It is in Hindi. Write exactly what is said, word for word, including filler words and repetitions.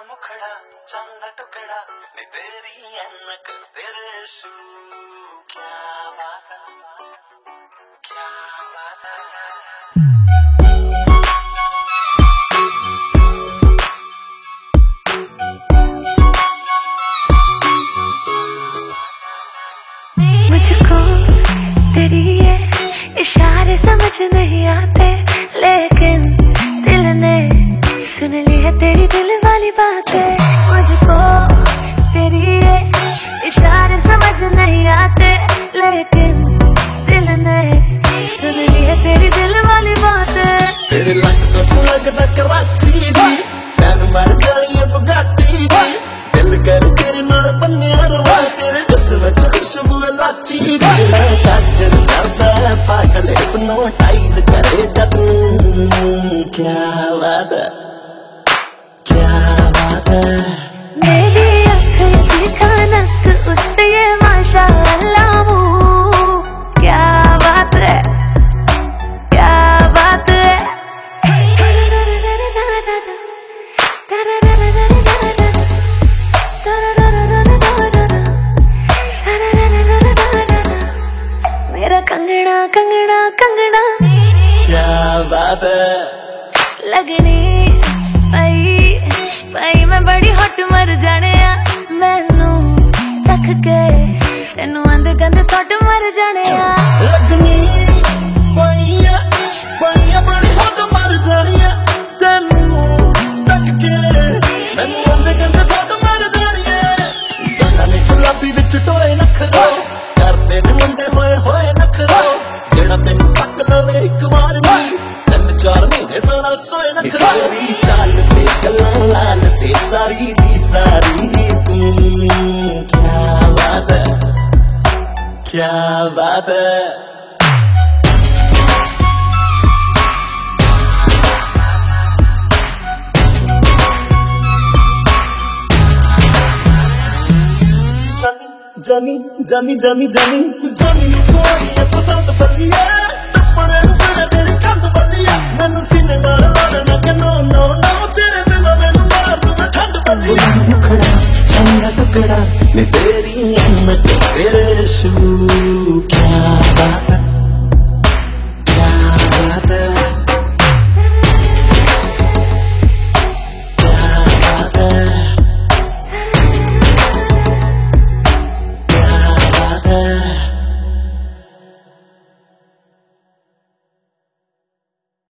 मुखड़ा चंदा टुकड़ा नी तेरी अनक तेरे शू क्या बात है क्या बात है। मुझको तेरी ये इशारे समझ नहीं आते, लेकिन दिल ने सुन ली है तेरी दिल वाली बातें। मुझको तेरी ये इशारे समझ नहीं आते, लेकिन दिल ने सुन ली है तेरी दिल वाली बातें। तेरे लगदा तू लगदा कराची दी, फैन मार जानी है बुगाटी दी। दिल कर तेरे नाल बन्निया रवा, तेरे जिस्म विच खुशबू लाची दी। काजल करदा है पागल हिप्नोटाइज करे जद, क्या बात है क्या बात है। मेरी आँखें दिखा नक उस पे ये माशाअल्लाह मुँह, क्या बात है क्या बात है। मेरा कंगना कंगना कंगना क्या बात है। लगनी पई पई मैं बड़ी हट मर जाने आ, मैनू तक के तेनू अंध गंध थोट मर जाने आ। लगनी पई पई बड़ी हट मर जानी है, तेनू तक के मैनू अंध गंध थोट मर जानी है। गल्लां ने गुलाबी विच टोए नखरो, करदे ने मुंडे होए होए नखरो। जेड़ा तेनू तक लवे इक वार नहीं, तीन चार महीने तो ना सोए नखरो। तेरी चाल ते गल्लां लाल ते सारी दी सारी तू, क्या बात है क्या बात है। जानी जानी जानी जानी जानी थोड़ी पसंद बल्ली है, टप्पड़े फिर तेरी कंध बल्ली है। मैनू सीने नाल